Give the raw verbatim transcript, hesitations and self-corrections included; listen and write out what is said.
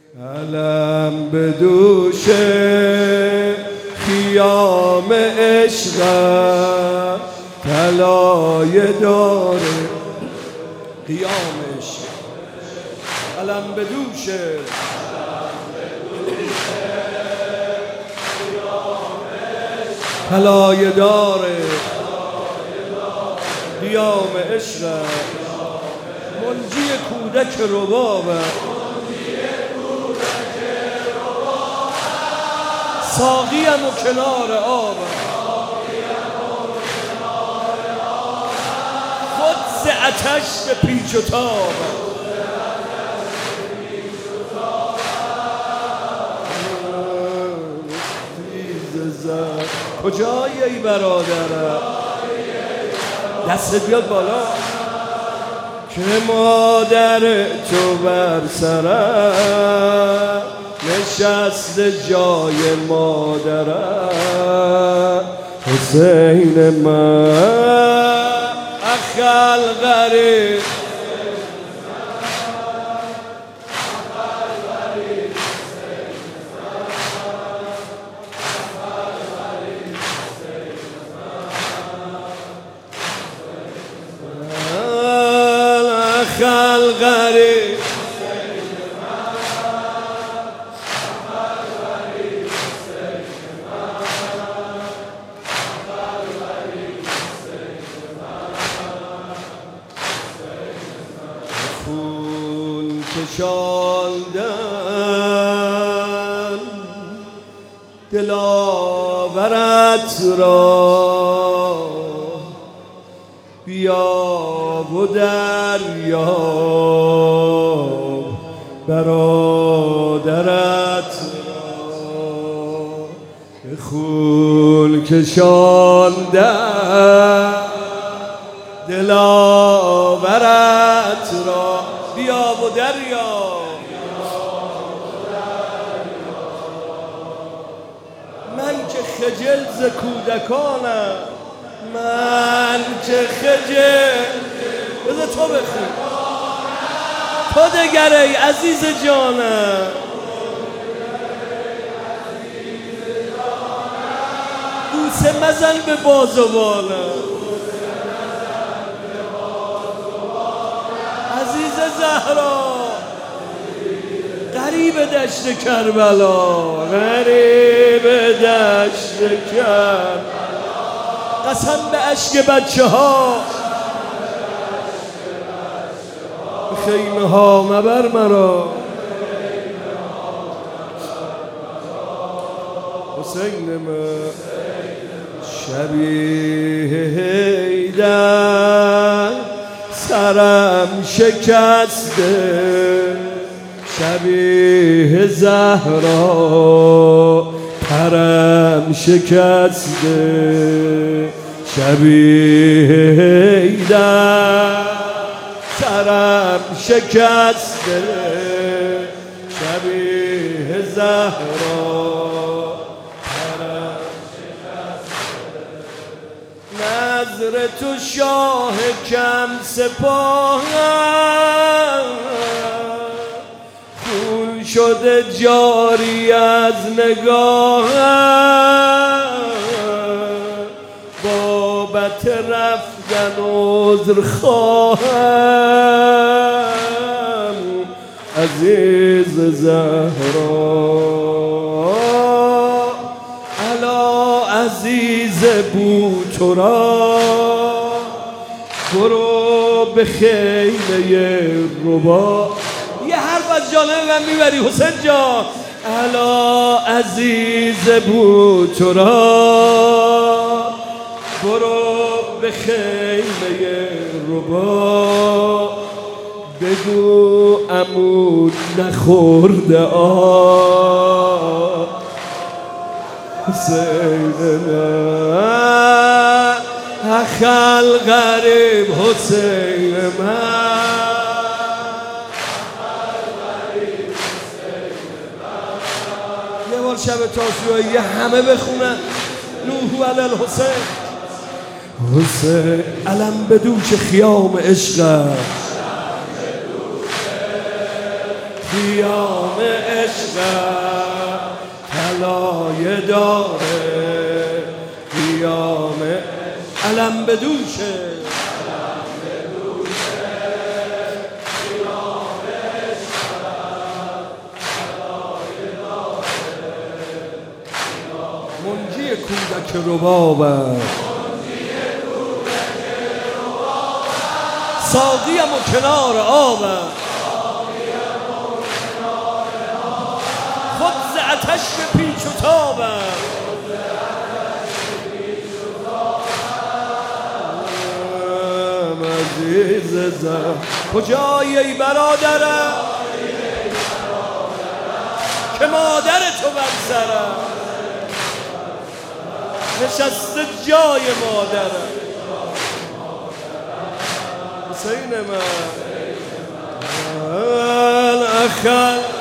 علم به دوش خیام عشق طلایه داره قیام عشق علم به دوش طلایه داره قیام عشق منجی کودک ربابه ساقیم و کنار آب قدس آتش به پیچ و تاب کجایی ای برادر دستت بیاد بالا که مادر تو بر سرم نشست جای مادرم حسین من اخل غریب اخل غریب کشاندن دلاورت را بیا و دریاب برادرت را به خون کشاندن دلاورت را بیا و دریاب من که خجل ز کودکانم من که خجل بذار تو بخون تو دگر ای عزیز جانم بوسه مزن به باز و بالم زهرا غریب دشت کربلا غریب دشت کربلا قسم به اشک بچه ها خیمه ها مبر مرا حسین من شبیه حیدر سرم شکسته شبیه زهرا پرم شکسته شبیه حیدر سرم شکسته شبیه زهرا نظر تو شاه کم سپاهم خون شده جاری از نگاهم بابت رفتن عذر خواهم عزیز زهرا الا عزیز بو تو را برو به خیمه ربا یه حرف از جانب من میبری حسین جان الا عزیز بو تو را برو به خیمه ربا بگو عمود نخورده آب حسین من اخل غریب حسین من یه بار شب تاسوعایی همه بخونن نوحو علی الحسین حسین علم به دوش خیام عشق خیام عشق داره قیام علم به دوشه منجی کودک ربابم ساقیم و کنار آبم خود ز آتش به پیچ و تابم عزیزم کجایی ای برادرم که مادر تو بر سرم نشسته جای مادرم حسین من اخل